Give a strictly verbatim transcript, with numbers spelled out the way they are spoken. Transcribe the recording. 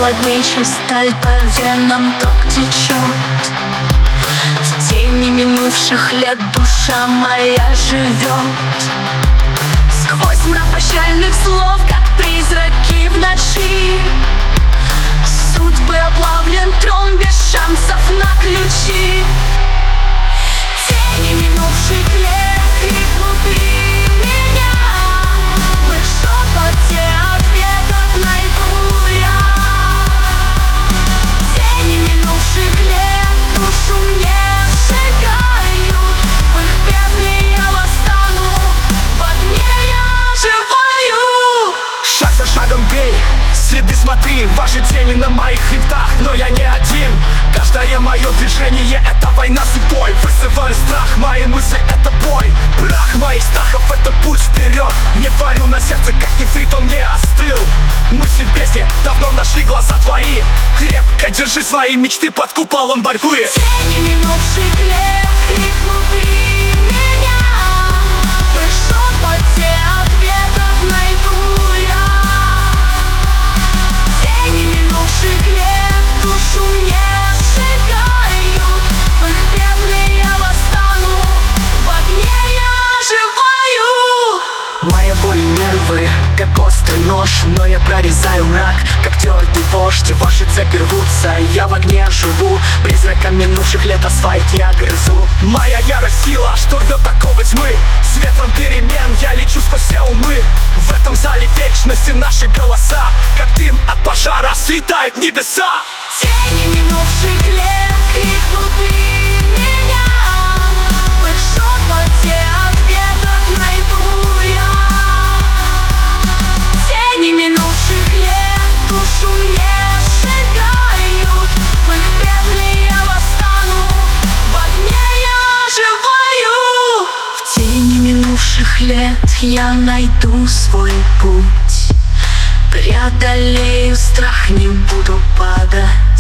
холоднейшей сталь по венам ток течет. В тени минувших лет душа моя живет. Сквозь мрак прощальных слов, как призраки в ночи, судьбы оплавлен трон без шансов на ключи. Тени минувших лет крик внутри меня, в их шепоте ответов найду я. Тени минувших лет душу мне сжигают, в их бездне я восстану, в огне я живаю. Шаг за шагом бей, следы смотри, ваши тени на моих хребтах, но я не один. Каждое мое движение — это война с судьбой. Вызываю страх, мои мысли — это бой. Прах моих страхов — это путь вперед. Не варю на сердце, как нефрит, он не остыл. Мысли в бездне давно нашли глаза твои. Крепко держи свои мечты под куполом борьбы. Тени минувших лет крик внутри меня, в их шепоте ответов найду я. Тени минувших лет душу мне сжигают, в их бездне я восстану, в огне я живаю. Моя боль и нервы, как острый нож, но я прорезаю мрак, как твердый вождь. Ваши цепи рвутся, я в огне живу. Призраком минувших лет асфальт я грызу. Моя ярость сила, что рвет такого тьмы. Светлом перемен я лечу сквозь все умы. В этом зале вечности наши голоса, как дым от пожара, светают небеса. Тени минувших лет крик внутри меня, в их шепоте ответов найду я. Тени минувших лет душу мне сжигают, в их бездне я восстану, в огне я живаю. В тени минувших лет я найду свой путь, преодолею страх, не буду падать.